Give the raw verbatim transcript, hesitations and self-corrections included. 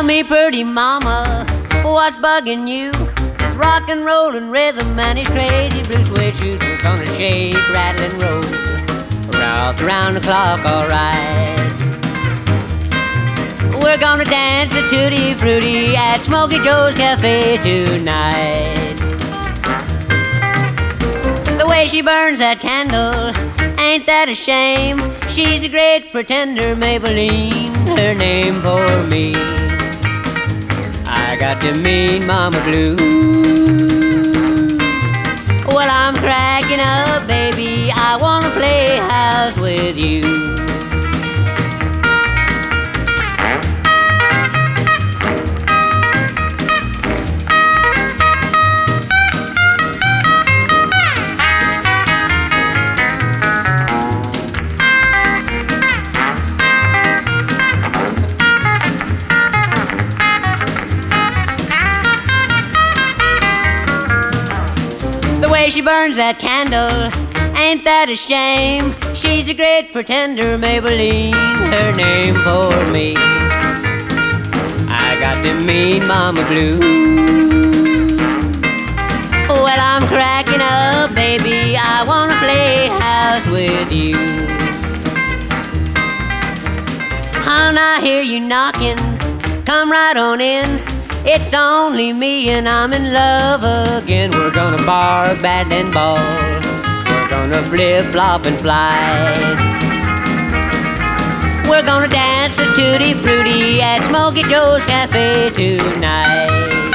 me, pretty mama, what's bugging you? This rock and rollin' rhythm and his crazy blue suede shoes. We're gonna shake, rattle, and roll, rock around the clock, alright. We're gonna dance a tutti frutti at Smoky Joe's Cafe tonight. The way she burns that candle, ain't that a shame? She's a great pretender, Maybelline, her name for me. I got the mean mama blues. Well, I'm cracking up, baby, I wanna play house with you. The way she burns that candle, ain't that a shame? She's a great pretender, Maybelline, her name for me. I got the mean mama blues. Well, I'm cracking up, baby, I wanna play house with you. Hon, I hear you knocking, come right on in. It's only me and I'm in love again. We're gonna bark, bat, and ball. We're gonna flip-flop and fly. We're gonna dance a tutti frutti at Smoky Joe's Cafe tonight.